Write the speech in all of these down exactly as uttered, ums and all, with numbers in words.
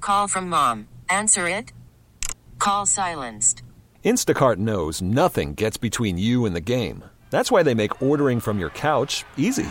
Call from mom. Answer it. Call silenced. Instacart knows nothing gets between you and the game. That's why they make ordering from your couch easy.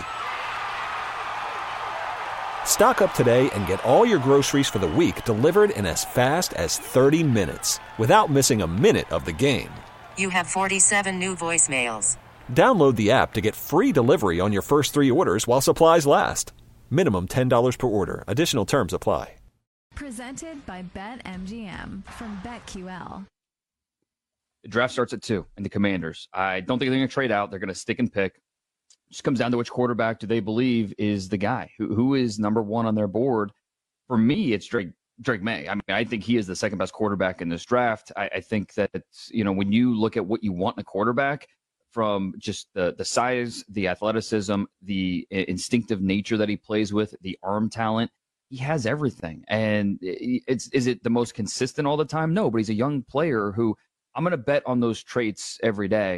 Stock up today and get all your groceries for the week delivered in as fast as thirty minutes without missing a minute of the game. You have forty-seven new voicemails. Download the app to get free delivery on your first three orders while supplies last. Minimum ten dollars per order. Additional terms apply. Presented by BetMGM from BetQL. The draft starts at two, and the Commanders. I don't think they're going to trade out. They're going to stick and pick. It just comes down to which quarterback do they believe is the guy who who is number one on their board. For me, it's Drake Drake May. I mean, I think he is the second best quarterback in this draft. I, I think that it's, you know, when you look at what you want in a quarterback, from just the the size, the athleticism, the instinctive nature that he plays with, the arm talent, he has everything. And it's is it the most consistent all the time? No, but he's a young player who I'm going to bet on those traits every day.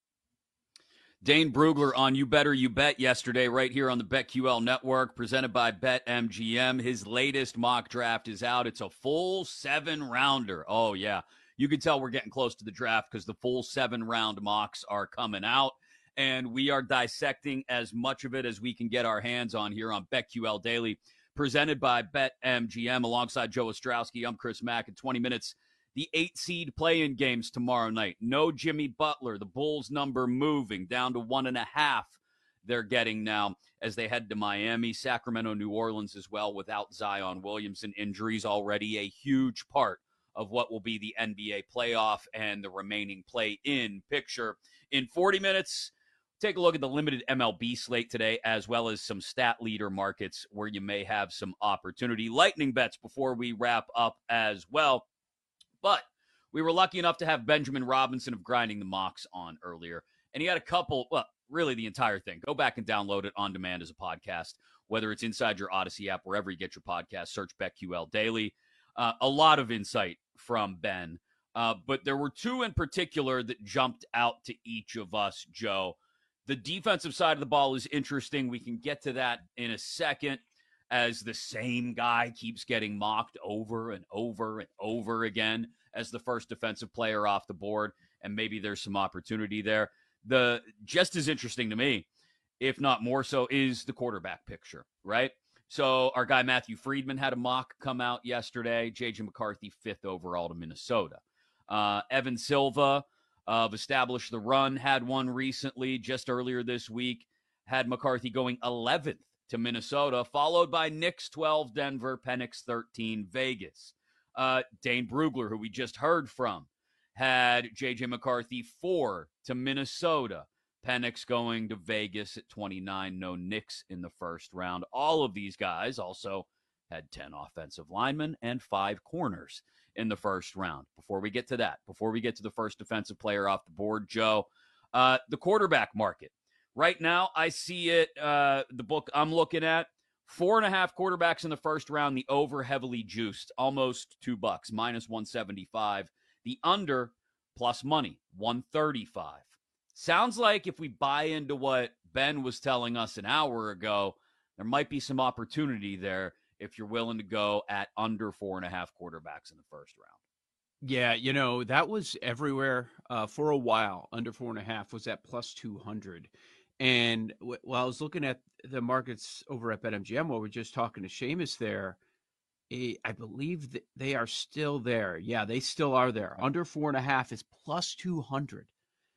Dane Brugler on You Better You Bet yesterday right here on the BetQL Network, presented by BetMGM. His latest mock draft is out. It's a full seven-rounder. Oh, yeah. You can tell we're getting close to the draft because the full seven-round mocks are coming out, and we are dissecting as much of it as we can get our hands on here on BetQL Daily, presented by BetMGM. Alongside Joe Ostrowski, I'm Chris Mack. In twenty minutes, the eight-seed play-in games tomorrow night. No Jimmy Butler. The Bulls' number moving down to one and a half they're getting now as they head to Miami, Sacramento, New Orleans as well without Zion Williamson. Injuries already a huge part of what will be the N B A playoff and the remaining play-in picture. In forty minutes, take a look at the limited M L B slate today, as well as some stat leader markets where you may have some opportunity. Lightning bets before we wrap up as well. But we were lucky enough to have Benjamin Robinson of Grinding the Mocks on earlier. And he had a couple, well, really the entire thing. Go back and download it on demand as a podcast, whether it's inside your Odyssey app, wherever you get your podcast, search BetQL Daily. Uh, a lot of insight from Ben. Uh, but there were two in particular that jumped out to each of us, Joe. The defensive side of the ball is interesting. We can get to that in a second, as the same guy keeps getting mocked over and over and over again as the first defensive player off the board, and maybe there's some opportunity there. The just as interesting to me, if not more so, is the quarterback picture, right? So our guy Matthew Friedman had a mock come out yesterday. J J McCarthy, fifth overall to Minnesota. Uh, Evan Silva of Establish the Run had one recently, just earlier this week, had McCarthy going eleventh to Minnesota, followed by Knicks twelve, Denver, Penix thirteen, Vegas. Uh, Dane Brugler, who we just heard from, had J J McCarthy four to Minnesota. Penix going to Vegas at twenty-nine, no Knicks in the first round. All of these guys also had ten offensive linemen and five corners in the first round. Before we get to that, before we get to the first defensive player off the board, Joe, uh, the quarterback market. Right now, I see it, uh, the book I'm looking at, four and a half quarterbacks in the first round, the over heavily juiced, almost two bucks, minus one seventy-five. The under, plus money, one thirty-five. Sounds like if we buy into what Ben was telling us an hour ago, there might be some opportunity there if you're willing to go at under four and a half quarterbacks in the first round. Yeah, you know, that was everywhere uh, for a while. Under four and a half was at plus two hundred. And w- while I was looking at the markets over at BetMGM, while we're just talking to Seamus there, eh, I believe that they are still there. Yeah, they still are there. Under four and a half is plus two hundred.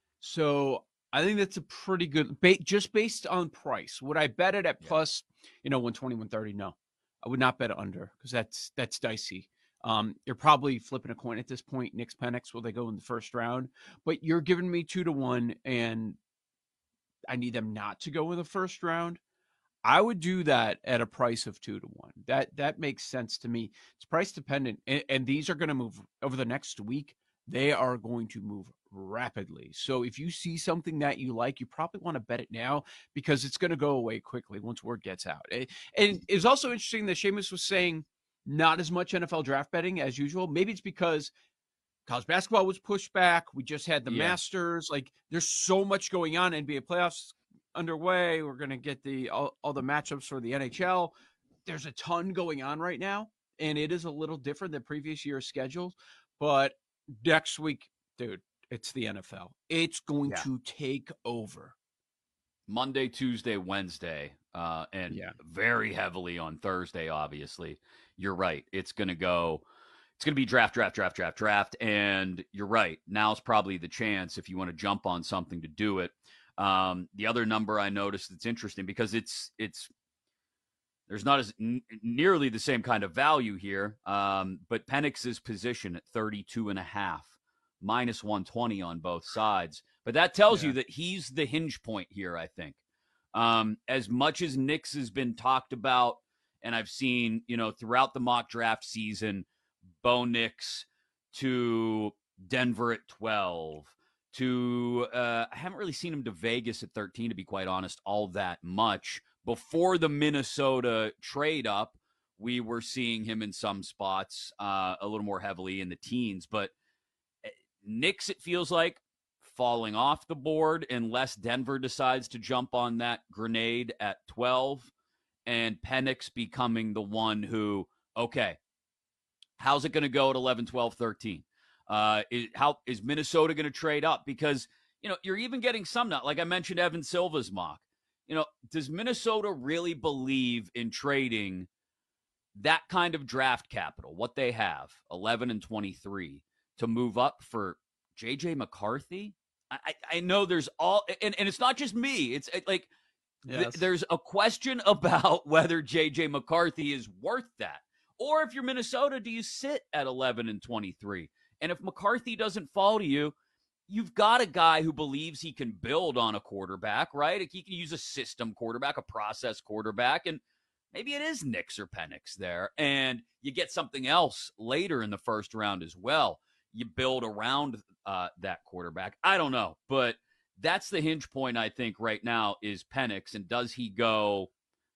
So I think that's a pretty good, ba- just based on price. Would I bet it at Yeah. plus, you know, one twenty, one thirty? No, I would not bet it under because that's that's dicey. Um, you're probably flipping a coin at this point. Knicks, Penix, will they go in the first round? But you're giving me two to one, and I need them not to go in the first round. I would do that at a price of two to one. That that makes sense to me. It's price dependent, and, and these are going to move over the next week. They are going to move rapidly. So if you see something that you like, you probably want to bet it now because it's going to go away quickly once word gets out. And it's also interesting that Seamus was saying not as much N F L draft betting as usual. Maybe it's because college basketball was pushed back. We just had the Yeah. Masters. Like, there's so much going on. N B A playoffs underway. We're going to get the all, all the matchups for the N H L. There's a ton going on right now. and it is a little different than previous year's schedules. But next week, dude, it's the N F L. It's going Yeah. to take over. Monday, Tuesday, Wednesday, uh, and Yeah. very heavily on Thursday, obviously. You're right. It's going to go, it's going to be draft, draft, draft, draft, draft. And you're right. Now's probably the chance if you want to jump on something to do it. Um, the other number I noticed that's interesting because it's, it's, there's not as n- nearly the same kind of value here. Um, but Penix's position at thirty-two and a half, minus one twenty on both sides. But that tells Yeah. you that he's the hinge point here, I think. Um, as much as Nix has been talked about, and I've seen, you know, throughout the mock draft season, Bo Nix to Denver at twelve, to, uh, I haven't really seen him to Vegas at thirteen, to be quite honest, all that much. Before the Minnesota trade up, we were seeing him in some spots uh, a little more heavily in the teens. But Nix, it feels like, falling off the board unless Denver decides to jump on that grenade at twelve, and Penix becoming the one who, okay, how's it going to go at eleven, twelve, thirteen? Uh, is, how is Minnesota going to trade up? Because, you know, you're even getting some now, like I mentioned, Evan Silva's mock. You know, does Minnesota really believe in trading that kind of draft capital, what they have, eleven and twenty-three, to move up for J J McCarthy? I, I know there's all, and, and it's not just me. It's like Yes. th- there's a question about whether J J McCarthy is worth that. Or if you're Minnesota, do you sit at eleven and twenty-three? And if McCarthy doesn't fall to you, you've got a guy who believes he can build on a quarterback, right? He can use a system quarterback, a process quarterback, and maybe it is Nix or Penix there. And you get something else later in the first round as well. You build around uh, that quarterback. I don't know, but that's the hinge point, I think, right now is Penix. And does he go,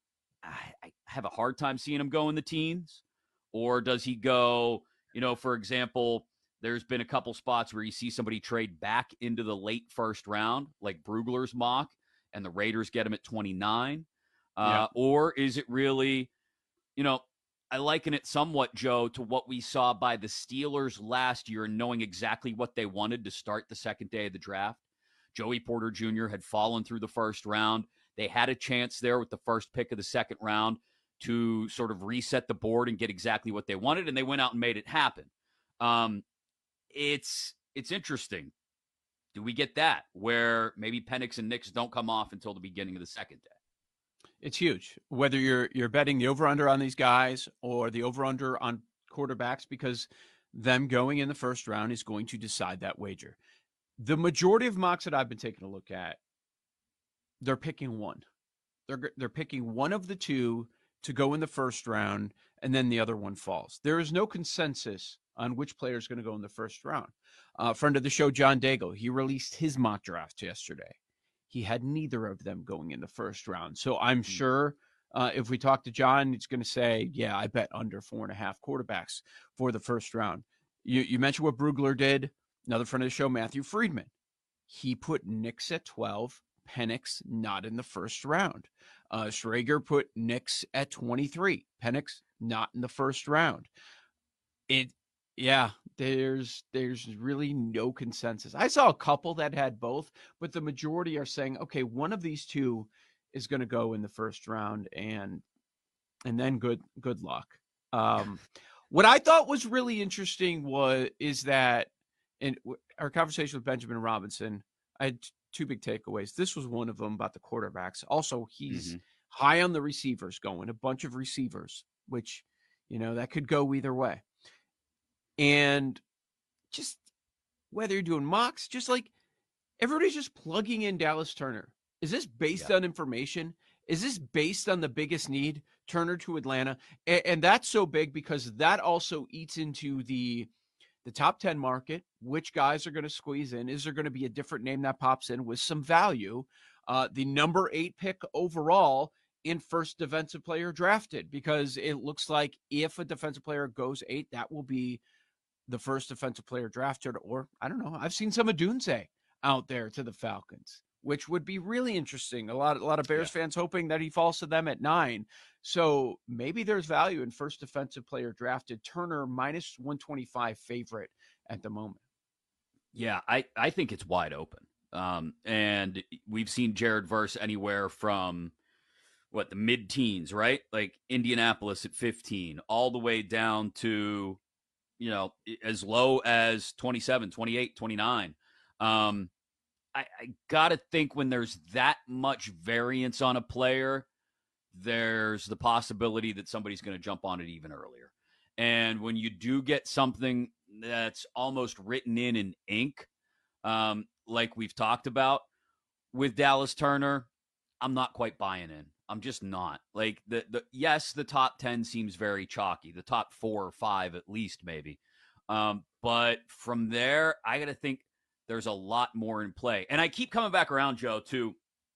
I, I have a hard time seeing him go in the teens, or does he go, you know, for example, there's been a couple spots where you see somebody trade back into the late first round, like Brugler's mock, and the Raiders get him at twenty-nine. Uh, Yeah. Or is it really, you know, I liken it somewhat, Joe, to what we saw by the Steelers last year, knowing exactly what they wanted to start the second day of the draft. Joey Porter Junior had fallen through the first round. They had a chance there with the first pick of the second round to sort of reset the board and get exactly what they wanted, and they went out and made it happen. Um, it's it's interesting. Do we get that, where maybe Penix and Nix don't come off until the beginning of the second day? It's huge. Whether you're you're betting the over-under on these guys or the over-under on quarterbacks, because them going in the first round is going to decide that wager. The majority of mocks that I've been taking a look at, they're picking one. They're they're picking one of the two to go in the first round, and then the other one falls. There is no consensus on which player is going to go in the first round. A uh, friend of the show, John Daigle, he released his mock draft yesterday. He had neither of them going in the first round. So I'm mm-hmm. sure uh, if we talk to John, he's going to say, yeah, I bet under four and a half quarterbacks for the first round. You, you mentioned what Brugler did. Another friend of the show, Matthew Friedman. He put Nix at twelve, Penix not in the first round. Uh, Schrager put Nix at twenty-three, Penix not in the first round. It, yeah, there's there's really no consensus. I saw a couple that had both, but the majority are saying, okay, one of these two is going to go in the first round, and and then good good luck. Um, what I thought was really interesting was is that in our conversation with Benjamin Robinson, I had two big takeaways. This was one of them about the quarterbacks. Also, he's mm-hmm. high on the receivers going, a bunch of receivers, which, you know, that could go either way. And just whether you're doing mocks, just like everybody's just plugging in Dallas Turner. Is this based yeah. on information? Is this based on the biggest need, Turner to Atlanta? And, and that's so big because that also eats into the the top ten market. Which guys are going to squeeze in? Is there going to be a different name that pops in with some value? Uh, the number eight pick overall in first defensive player drafted, because it looks like if a defensive player goes eight, that will be the first defensive player drafted. Or I don't know. I've seen some of Dunze out there to the Falcons. which would be really interesting. A lot, a lot of Bears Yeah. fans hoping that he falls to them at nine. So maybe there's value in first defensive player drafted. Turner minus one twenty-five favorite at the moment. Yeah, I, I think it's wide open. Um, and we've seen Jared Verse anywhere from what the mid teens, right? Like Indianapolis at fifteen, all the way down to, you know, as low as twenty-seven, twenty-eight, twenty-nine. Um, I, I got to think when there's that much variance on a player, there's the possibility that somebody's going to jump on it even earlier. And when you do get something that's almost written in in ink, um, like we've talked about with Dallas Turner, I'm not quite buying in. I'm just not. Like the the yes, the top ten seems very chalky. The top four or five at least, maybe. Um, but from there, I got to think there's a lot more in play. And I keep coming back around, Joe, to,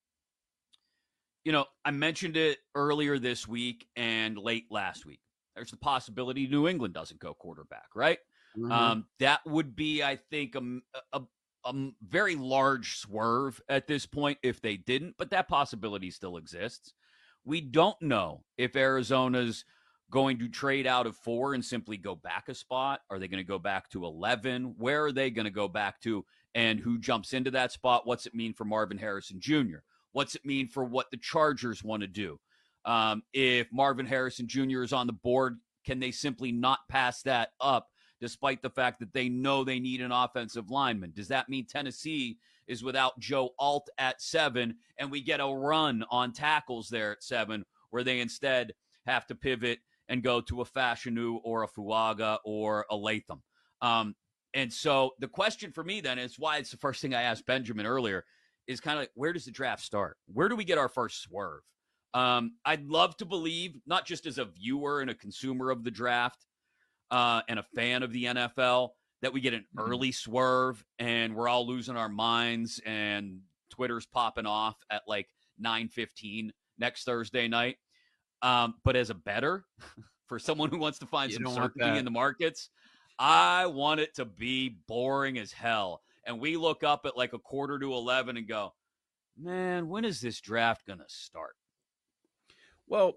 you know, I mentioned it earlier this week and late last week. There's the possibility New England doesn't go quarterback, right? Mm-hmm. Um, that would be, I think, a, a, a very large swerve at this point if they didn't, but that possibility still exists. We don't know if Arizona's going to trade out of four and simply go back a spot. Are they going to go back to eleven? Where are they going to go back to? And who jumps into that spot? What's it mean for Marvin Harrison Junior? What's it mean for what the Chargers want to do? Um, if Marvin Harrison Junior is on the board, can they simply not pass that up despite the fact that they know they need an offensive lineman? Does that mean Tennessee is without Joe Alt at seven and we get a run on tackles there at seven where they instead have to pivot and go to a Fashanu or a Fuaga or a Latham? Um, and so the question for me then is why it's the first thing I asked Benjamin earlier is kind of like, where does the draft start? Where do we get our first swerve? Um, I'd love to believe, not just as a viewer and a consumer of the draft uh, and a fan of the N F L, that we get an mm-hmm. early swerve and we're all losing our minds and Twitter's popping off at like nine fifteen next Thursday night. Um, but as a bettor, for someone who wants to find you some don't certainty in the markets, I want it to be boring as hell. And we look up at like a quarter to eleven and go, man, when is this draft going to start? Well,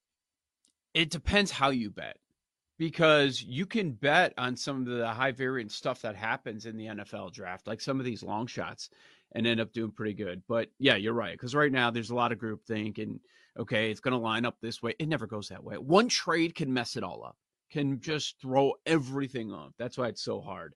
it depends how you bet, because you can bet on some of the high variance stuff that happens in the N F L draft, like some of these long shots, and end up doing pretty good. But yeah, you're right. Because right now there's a lot of groupthink and, okay, it's going to line up this way. It never goes that way. One trade can mess it all up, can just throw everything off. That's why it's so hard.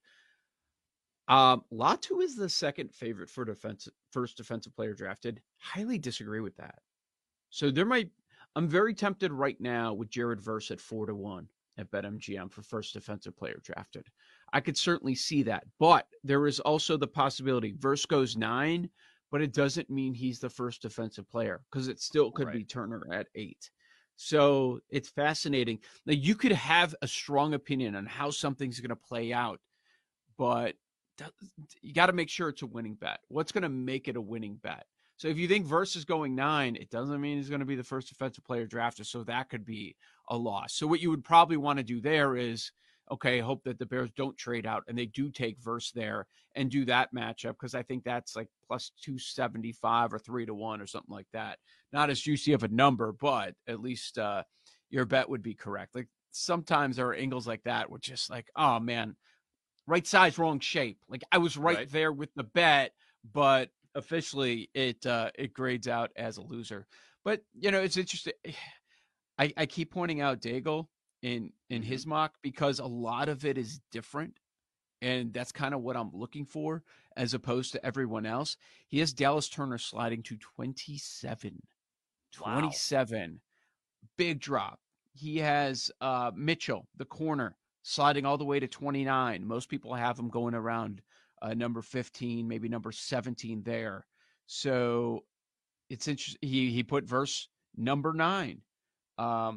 Um, Latu is the second favorite for defense, first defensive player drafted. Highly disagree with that. So there might, I'm very tempted right now with Jared Verse at four to one at BetMGM for first defensive player drafted. I could certainly see that, but there is also the possibility Verse goes nine, but it doesn't mean he's the first defensive player because it still could right. be Turner at eight. So it's fascinating. Now you could have a strong opinion on how something's going to play out, but you got to make sure it's a winning bet. What's going to make it a winning bet? So if you think Verse is going nine, it doesn't mean he's going to be the first defensive player drafted. So that could be a loss. So what you would probably want to do there is, okay, hope that the Bears don't trade out and they do take Verse there and do that matchup, because I think that's like plus two seventy-five or three to one or something like that. Not as juicy of a number, but at least uh, your bet would be correct. Like sometimes there are angles like that which just like, oh man, right size, wrong shape. Like I was right, right. there with the bet, but officially it uh, it grades out as a loser. But you know, it's interesting. I, I keep pointing out Daigle in in his mock because a lot of it is different, and that's kind of what I'm looking for as opposed to everyone else. He has Dallas Turner sliding to twenty-seven. Wow. twenty-seven. Big drop. He has uh, Mitchell, the corner, sliding all the way to twenty-nine. Most people have him going around Uh, number fifteen, maybe number seventeen there. So it's interesting. He he put Verse number nine. Um,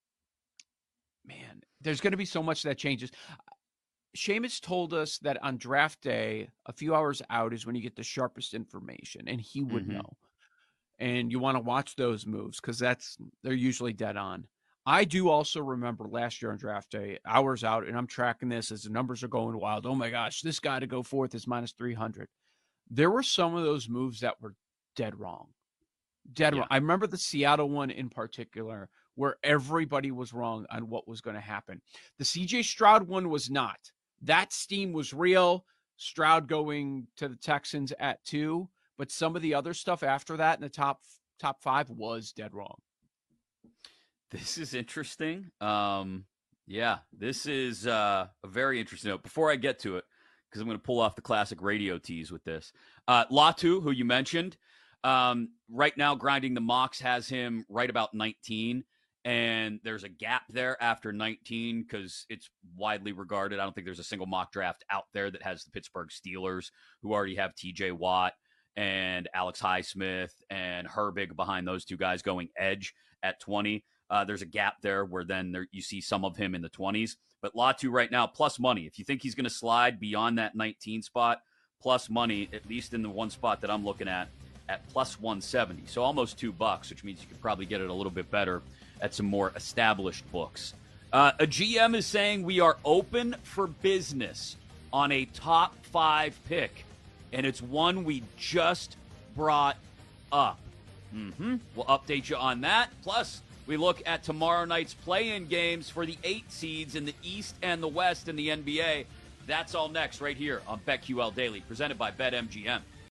man, there's going to be so much that changes. Seamus told us that on draft day, a few hours out is when you get the sharpest information, and he would mm-hmm. know. And you want to watch those moves because that's they're usually dead on. I do also remember last year on draft day, hours out, and I'm tracking this as the numbers are going wild. Oh my gosh, this guy to go fourth is minus three hundred. There were some of those moves that were dead wrong. Dead Yeah. wrong. I remember the Seattle one in particular where everybody was wrong on what was going to happen. The C J Stroud one was not. That steam was real. Stroud going to the Texans at two, but some of the other stuff after that in the top top five was dead wrong. This is interesting. Um, yeah, this is uh, a very interesting note. Before I get to it, because I'm going to pull off the classic radio tease with this. Uh, Latu, who you mentioned, um, right now grinding the mocks has him right about nineteen, and there's a gap there after nineteen because it's widely regarded. I don't think there's a single mock draft out there that has the Pittsburgh Steelers, who already have T J Watt and Alex Highsmith and Herbig behind those two guys going edge at twenty. Uh, there's a gap there where then there, you see some of him in the twenties. But Latu right now, plus money. If you think he's going to slide beyond that nineteen spot, plus money, at least in the one spot that I'm looking at, at plus one seventy. So almost two bucks, which means you could probably get it a little bit better at some more established books. Uh, a G M is saying we are open for business on a top five pick, and it's one we just brought up. Mm-hmm. We'll update you on that. Plus, we look at tomorrow night's play-in games for the eight seeds in the East and the West in the N B A. That's all next right here on BetQL Daily, presented by BetMGM.